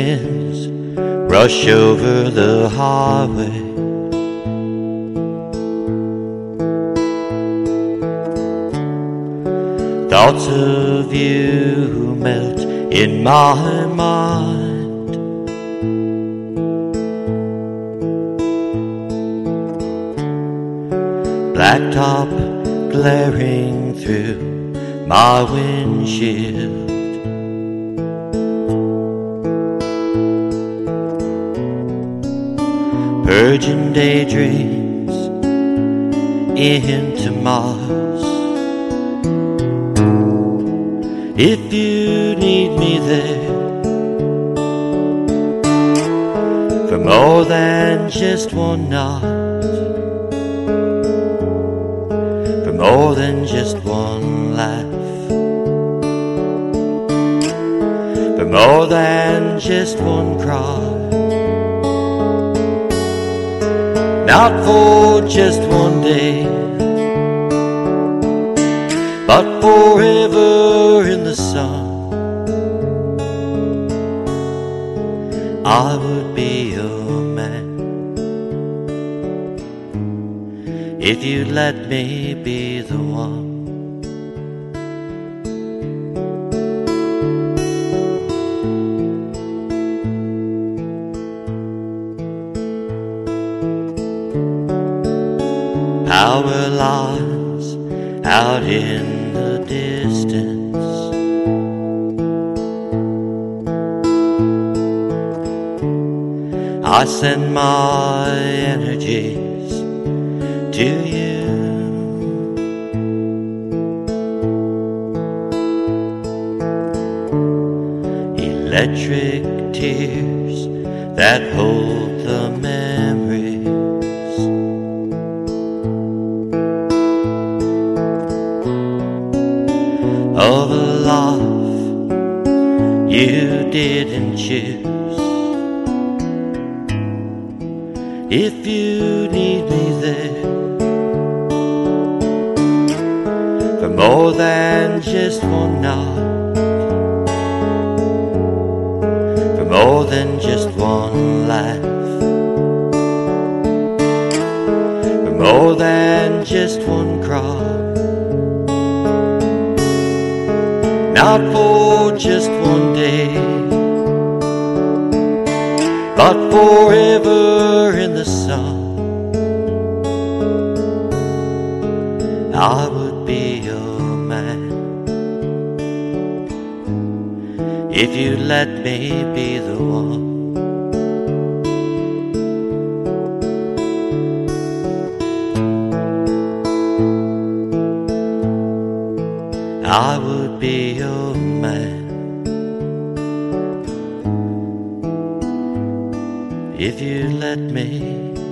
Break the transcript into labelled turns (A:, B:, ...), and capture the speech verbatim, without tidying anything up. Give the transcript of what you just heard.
A: winds rush over the highway. Thoughts of you melt in my mind. Blacktop glaring through my windshield. Purging daydreams into Mars. If you need me there for more than just one night, for more than just one laugh, for more than just one cry, not for just one day, but forever in the sun, I would be your man if you'd let me be the one. Power lines out in the distance, I send my energies to you. Electric tears that hold the memories of a life you didn't choose. If you need me there for more than just one night, for more than just one laugh, for more than just one cry, not for just one day, but forever in the sun, I would be your man if you let me be the one. I would be your man if you let me